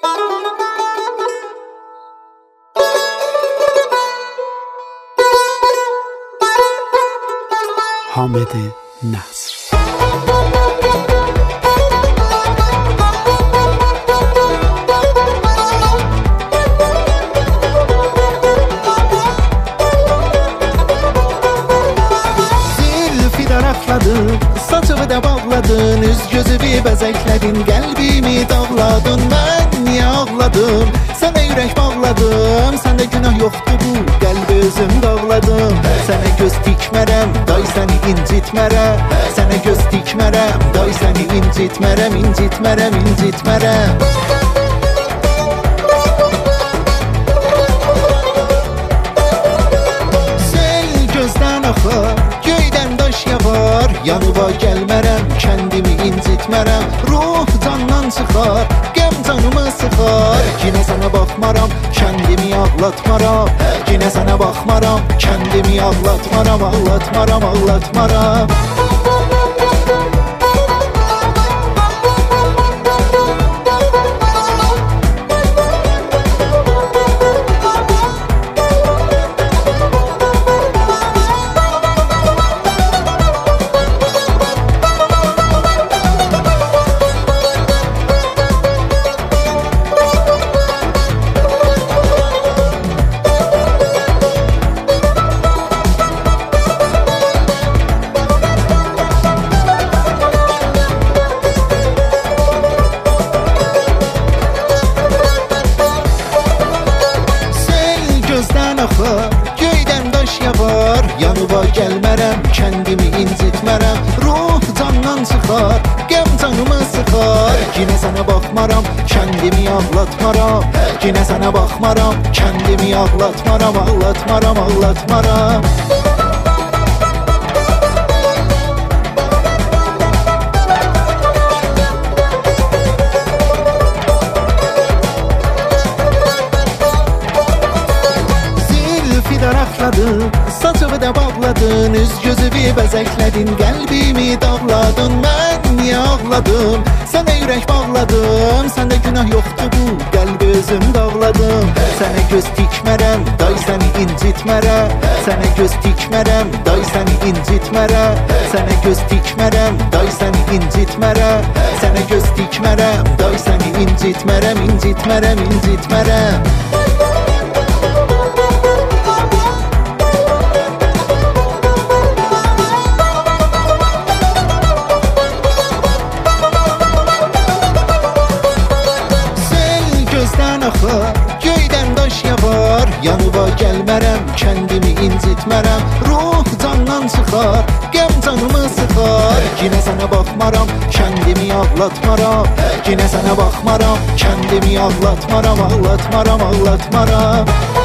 حامد نصر. Zülfü daraqladın, saçımı da bağladın, üz gözümü bəzəkledin, qəlbimi dağladın. Mən niyə ağladım, sənə ürək bağladım, səndə günah yoxdur bu, qəlbi özüm dağladım. Sənə göz dikmərəm, day səni incitmərəm, sənə göz dikmərəm, day səni incitmərəm, incitmərəm, incitmərəm. Sel gözdən axar, göydən daş yağar, yanıva gəlmərəm, kəndimi incitmərəm, ruh candan çıxar, qəm canımı sıxar. Yenə sənə baxmaram, kəndimi ağlatmaram, yenə sənə baxmaram, kəndimi ağlatmaram, ağlatmaram, ağlatmaram. Göydən daş yağar, yanıva gəlmərəm, kəndimi incitmərəm, ruh candan çıxar, qəm canımı sıxar. Yenə sənə baxmaram, kəndimi ağlatmaram, yenə sənə baxmaram, kəndimi ağlatmaram, ağlatmaram, ağlatmaram. Daraqladın, saçımı da bağladın, üz gözümü bəzəkledin, qəlbimi dağladın. Mən niyə ağladım, sənə ürək bağladım, səndə günah yoxdur bu, qəlbi özüm dağladım. Sənə göz dikmərəm, day səni incitmərəm, sənə göz dikmərəm, day səni incitmərəm, sənə göz dikmərəm, day səni incitmərəm, sənə göz dikmərəm, day səni incitmərəm, incitmərəm, incitmərəm. Göydən daş yağar, yanıva gəlmərəm, kəndimi incitmərəm, ruh candan çıxar, qəm canımı sıxar. Yenə sənə baxmaram, kəndimi ağlatmaram, yenə sənə baxmaram, kəndimi ağlatmaram, ağlatmaram, ağlatmaram.